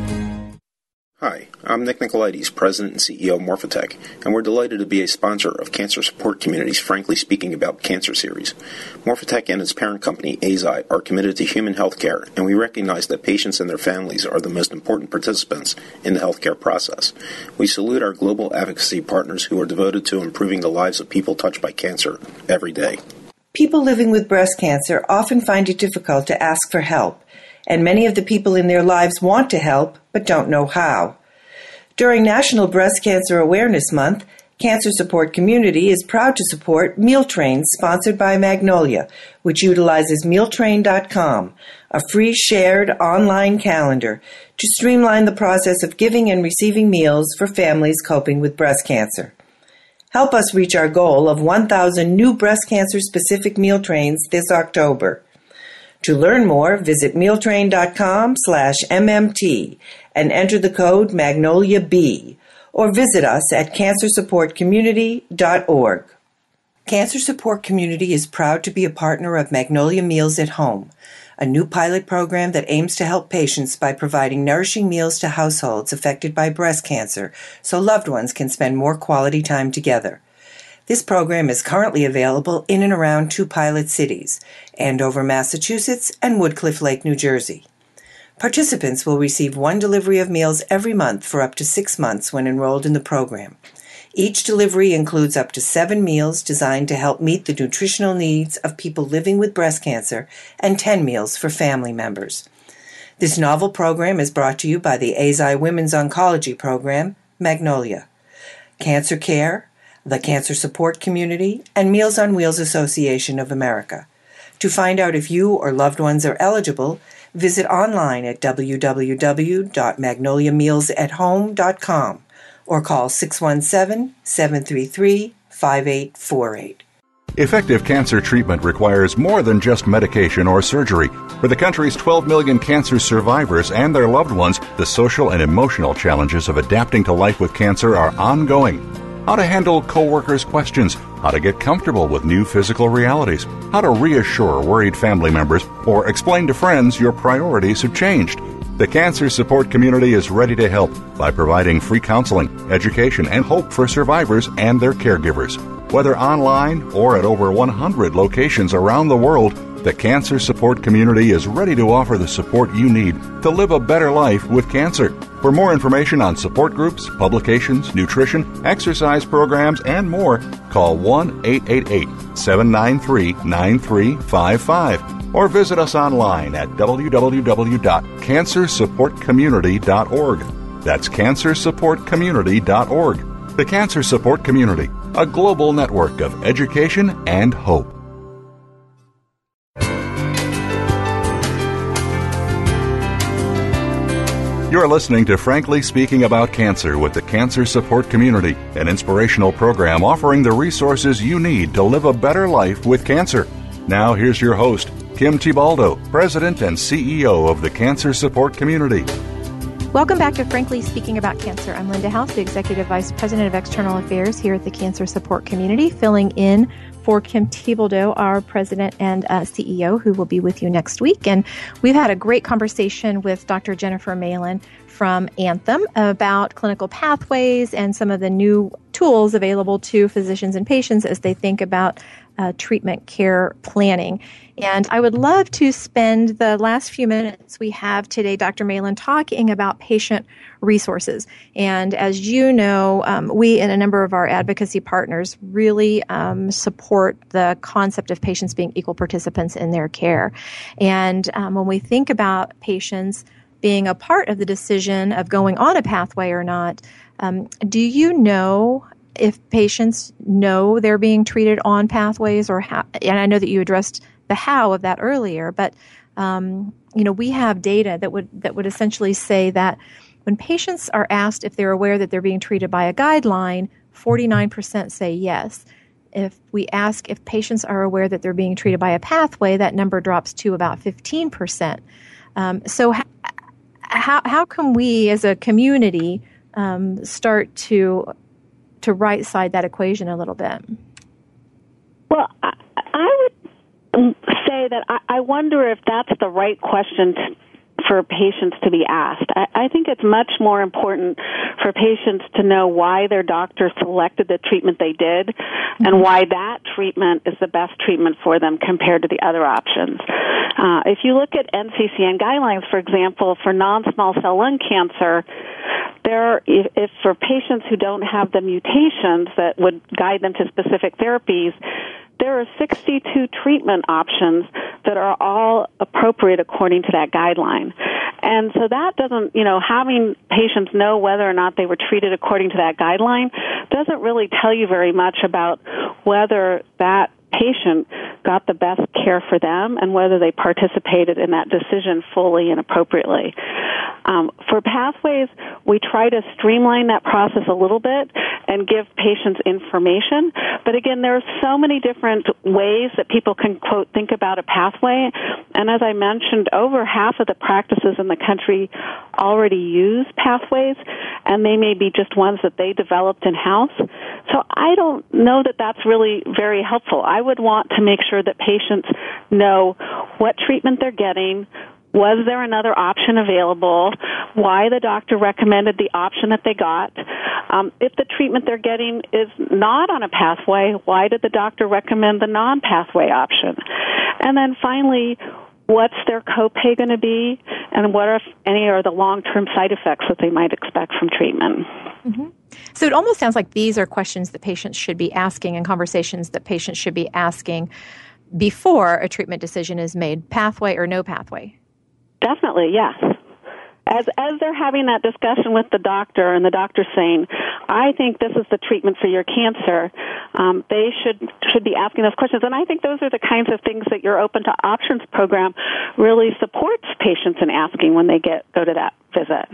Hi, I'm Nick Nicolaides, President and C E O of Morphotek, and we're delighted to be a sponsor of Cancer Support Community's Frankly Speaking About Cancer series. Morphotek and its parent company, Eisai, are committed to human health care, and we recognize that patients and their families are the most important participants in the healthcare process. We salute our global advocacy partners who are devoted to improving the lives of people touched by cancer every day. People living with breast cancer often find it difficult to ask for help, and many of the people in their lives want to help but don't know how. During National Breast Cancer Awareness Month, Cancer Support Community is proud to support Meal Trains sponsored by Magnolia, which utilizes meal train dot com, a free shared online calendar to streamline the process of giving and receiving meals for families coping with breast cancer. Help us reach our goal of one thousand new breast cancer-specific meal trains this October. To learn more, visit meal train dot com slash M M T and enter the code Magnolia B, or visit us at cancer support community dot org. Cancer Support Community is proud to be a partner of Magnolia Meals at Home, a new pilot program that aims to help patients by providing nourishing meals to households affected by breast cancer so loved ones can spend more quality time together. This program is currently available in and around two pilot cities, Andover, Massachusetts, and Woodcliff Lake, New Jersey. Participants will receive one delivery of meals every month for up to six months when enrolled in the program. Each delivery includes up to seven meals designed to help meet the nutritional needs of people living with breast cancer and ten meals for family members. This novel program is brought to you by the Eisai Women's Oncology Program, Magnolia, Cancer Care, the Cancer Support Community, and Meals on Wheels Association of America. To find out if you or loved ones are eligible, visit online at w w w dot magnolia meals at home dot com or call six one seven, seven three three, five eight four eight. Effective cancer treatment requires more than just medication or surgery. For the country's twelve million cancer survivors and their loved ones, the social and emotional challenges of adapting to life with cancer are ongoing. How to handle coworkers' questions, how to get comfortable with new physical realities, how to reassure worried family members, or explain to friends your priorities have changed. The Cancer Support Community is ready to help by providing free counseling, education, and hope for survivors and their caregivers. Whether online or at over one hundred locations around the world, the Cancer Support Community is ready to offer the support you need to live a better life with cancer. For more information on support groups, publications, nutrition, exercise programs, and more, call one eight eight eight, seven nine three, nine three five five or visit us online at w w w dot cancer support community dot org. That's cancer support community dot org. The Cancer Support Community, a global network of education and hope. You're listening to Frankly Speaking About Cancer with the Cancer Support Community, an inspirational program offering the resources you need to live a better life with cancer. Now here's your host, Kim Tibaldo, President and C E O of the Cancer Support Community. Welcome back to Frankly Speaking About Cancer. I'm Linda House, the Executive Vice President of External Affairs here at the Cancer Support Community, filling in for Kim Tibaldo, our President and uh, C E O, who will be with you next week. And we've had a great conversation with Doctor Jennifer Malin from Anthem about clinical pathways and some of the new tools available to physicians and patients as they think about uh, treatment care planning. And I would love to spend the last few minutes we have today, Doctor Malin, talking about patient resources. And as you know, um, we and a number of our advocacy partners really um, support the concept of patients being equal participants in their care. And um, when we think about patients being a part of the decision of going on a pathway or not, um, do you know if patients know they're being treated on pathways or how? And I know that you addressed the how of that earlier, but um, you know, we have data that would that would essentially say that when patients are asked if they're aware that they're being treated by a guideline, forty-nine percent say yes. If we ask if patients are aware that they're being treated by a pathway, that number drops to about fifteen percent. Um, so h- how how can we as a community um, start to to right side that equation a little bit? Well, I, I would say that I, I wonder if that's the right question to, for patients to be asked. I, I think it's much more important for patients to know why their doctor selected the treatment they did mm-hmm. and why that treatment is the best treatment for them compared to the other options. Uh, if you look at N C C N guidelines, for example, for non-small cell lung cancer, there, if, if for patients who don't have the mutations that would guide them to specific therapies, there are sixty-two treatment options that are all appropriate according to that guideline. And so that doesn't, you know, having patients know whether or not they were treated according to that guideline doesn't really tell you very much about whether that patient got the best care for them and whether they participated in that decision fully and appropriately. Um, for pathways, we try to streamline that process a little bit and give patients information. But again, there are so many different ways that people can, quote, think about a pathway. And as I mentioned, over half of the practices in the country already use pathways, and they may be just ones that they developed in-house. So I don't know that that's really very helpful. I would want to make sure that patients know what treatment they're getting, was there another option available, why the doctor recommended the option that they got. Um, if the treatment they're getting is not on a pathway, why did the doctor recommend the non-pathway option? And then finally, what's their copay going to be, and what, if any, are the long-term side effects that they might expect from treatment? Mm-hmm. So it almost sounds like these are questions that patients should be asking and conversations that patients should be asking before a treatment decision is made, pathway or no pathway. Definitely, yes. As as they're having that discussion with the doctor and the doctor's saying, I think this is the treatment for your cancer, um, they should should be asking those questions. And I think those are the kinds of things that your Open to Options program really supports patients in asking when they get go to that visit.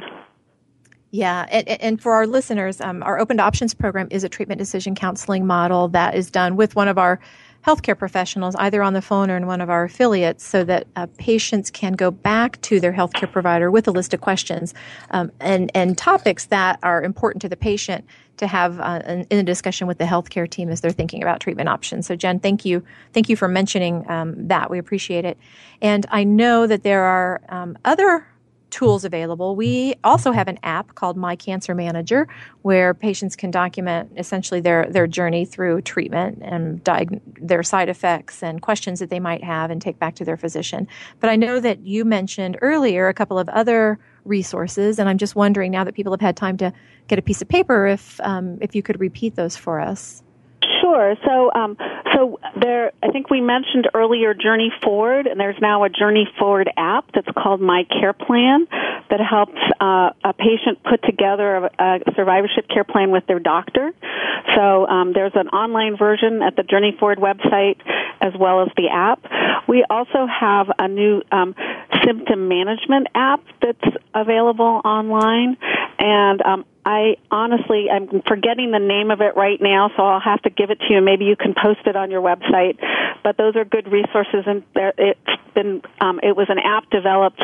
Yeah, and, and for our listeners, um, our Open to Options program is a treatment decision counseling model that is done with one of our healthcare professionals, either on the phone or in one of our affiliates, so that uh, patients can go back to their healthcare provider with a list of questions um, and, and topics that are important to the patient to have uh, in, in a discussion with the healthcare team as they're thinking about treatment options. So, Jen, thank you. Thank you for mentioning um, that. We appreciate it. And I know that there are um, other tools available. We also have an app called My Cancer Manager, where patients can document essentially their, their journey through treatment and diag- their side effects and questions that they might have and take back to their physician. But I know that you mentioned earlier a couple of other resources, and I'm just wondering, now that people have had time to get a piece of paper, if um, if you could repeat those for us. Sure. So, um, so there, I think we mentioned earlier Journey Forward, and there's now a Journey Forward app that's called My Care Plan that helps uh, a patient put together a, a survivorship care plan with their doctor. So um, there's an online version at the Journey Forward website as well as the app. We also have a new um, symptom management app that's available online, and um, I honestly, I'm forgetting the name of it right now, so I'll have to give it to you. Maybe you can post it on your website. But those are good resources, and there, it's been, um, it was an app developed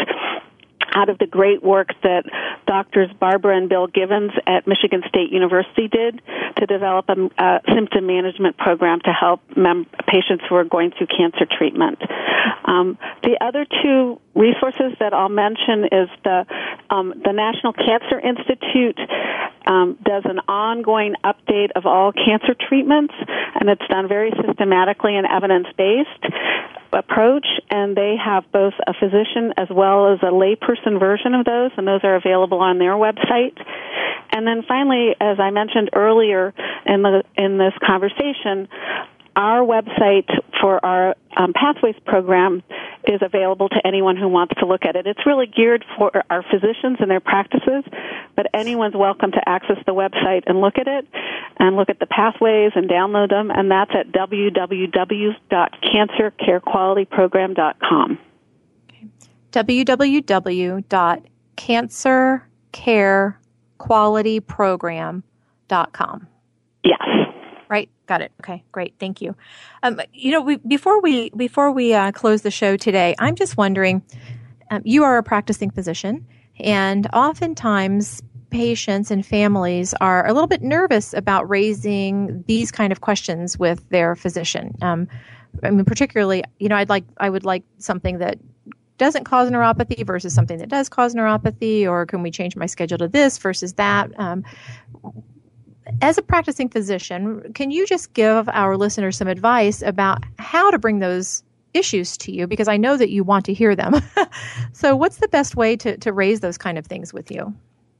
out of the great work that Doctors Barbara and Bill Givens at Michigan State University did to develop a, a symptom management program to help mem- patients who are going through cancer treatment. Um, the other two resources that I'll mention is the um, the National Cancer Institute um, does an ongoing update of all cancer treatments, and it's done very systematically and evidence-based approach, and they have both a physician as well as a layperson version of those, and those are available on their website. And then finally, as I mentioned earlier in the in this conversation, our website for our um, Pathways program is available to anyone who wants to look at it. It's really geared for our physicians and their practices, but anyone's welcome to access the website and look at it, and look at the pathways and download them, and that's at w w w dot cancer care quality program dot com. w w w dot cancer care quality program dot com. Yes. Right. Got it. Okay. Great. Thank you. Um, you know, we, before we before we uh, close the show today, I'm just wondering. Um, you are a practicing physician, and oftentimes patients and families are a little bit nervous about raising these kind of questions with their physician. Um, I mean, particularly, you know, I'd like I would like something that doesn't cause neuropathy versus something that does cause neuropathy, or can we change my schedule to this versus that? Um, As a practicing physician, can you just give our listeners some advice about how to bring those issues to you? Because I know that you want to hear them. So what's the best way to, to raise those kind of things with you?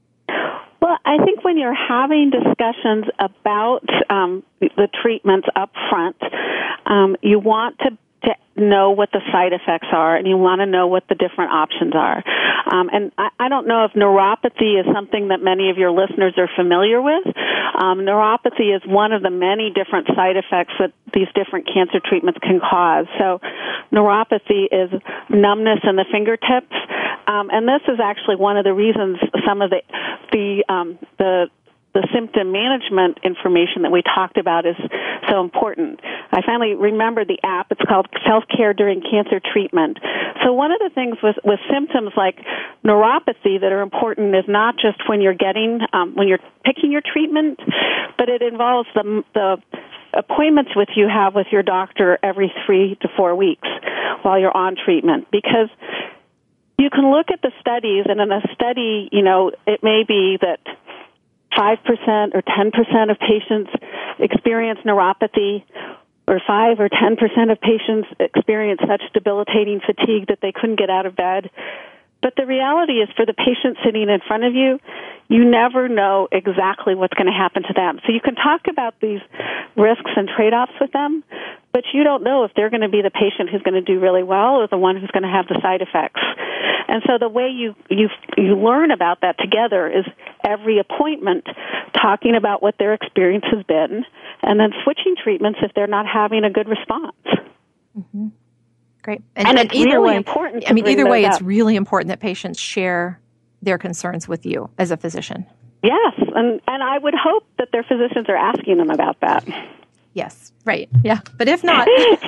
Well, I think when you're having discussions about um, the treatments up front, um, you want to to know what the side effects are, and you want to know what the different options are. Um, and I, I don't know if neuropathy is something that many of your listeners are familiar with. Um, neuropathy is one of the many different side effects that these different cancer treatments can cause. So neuropathy is numbness in the fingertips, um, and this is actually one of the reasons some of the the um, the the symptom management information that we talked about is so important. I finally remembered the app. It's called Self-Care During Cancer Treatment. So one of the things with, with symptoms like neuropathy that are important is not just when you're getting, um, when you're picking your treatment, but it involves the, the appointments with you have with your doctor every three to four weeks while you're on treatment. Because you can look at the studies, and in a study, you know, it may be that five percent or ten percent of patients experience neuropathy, or five or ten percent of patients experience such debilitating fatigue that they couldn't get out of bed. But the reality is, for the patient sitting in front of you, you never know exactly what's going to happen to them. So you can talk about these risks and trade-offs with them, but you don't know if they're going to be the patient who's going to do really well or the one who's going to have the side effects. And so the way you, you, you learn about that together is every appointment talking about what their experience has been, and then switching treatments if they're not having a good response. Mm-hmm. Great. And, and, and it's either really way, important to I mean, either way, up. It's really important that patients share their concerns with you as a physician. Yes, and, and I would hope that their physicians are asking them about that. Yes, right. Yeah, but if not,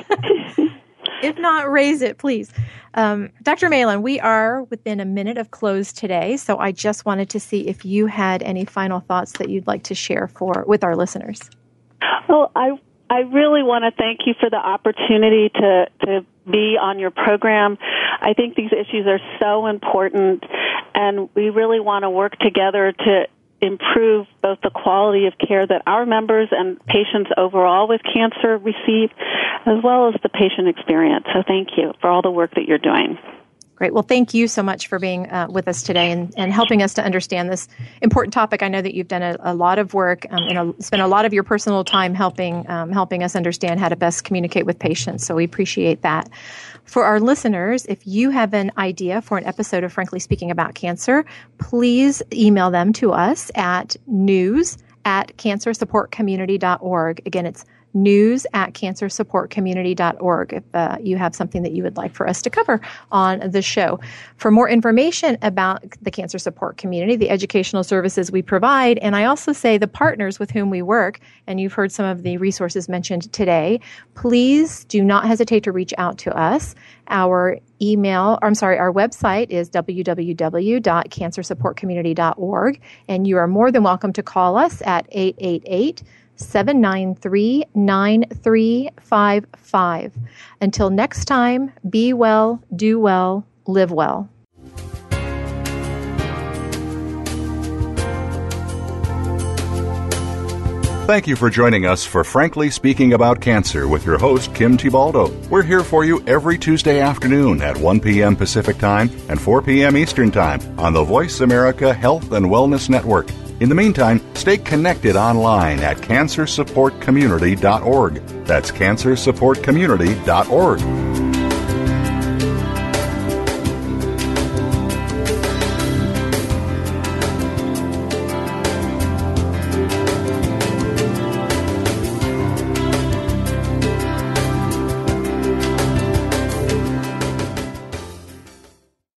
if not, raise it, please. Um, Doctor Malin, we are within a minute of close today, so I just wanted to see if you had any final thoughts that you'd like to share for with our listeners. Well, I I really want to thank you for the opportunity to, to be on your program. I think these issues are so important, and we really want to work together to improve both the quality of care that our members and patients overall with cancer receive, as well as the patient experience. So thank you for all the work that you're doing. Great. Well, thank you so much for being uh, with us today and, and helping us to understand this important topic. I know that you've done a, a lot of work um, and a, spent a lot of your personal time helping um, helping us understand how to best communicate with patients. So we appreciate that. For our listeners, if you have an idea for an episode of Frankly Speaking About Cancer, please email them to us at news at cancer support community dot org. Again, it's news at cancer support community dot org if uh, you have something that you would like for us to cover on the show. For more information about the Cancer Support Community, the educational services we provide, and I also say the partners with whom we work, and you've heard some of the resources mentioned today, please do not hesitate to reach out to us. Our email, I'm sorry, our website is w w w dot cancer support community dot org, and you are more than welcome to call us at eight eight eight, seven nine three, nine three five five. Until next time, be well, do well, live well. Thank you for joining us for Frankly Speaking About Cancer with your host, Kim Tibaldo. We're here for you every Tuesday afternoon at one p.m. Pacific Time and four p.m. Eastern Time on the Voice America Health and Wellness Network. In the meantime, stay connected online at cancer support community dot org. That's cancer support community dot org.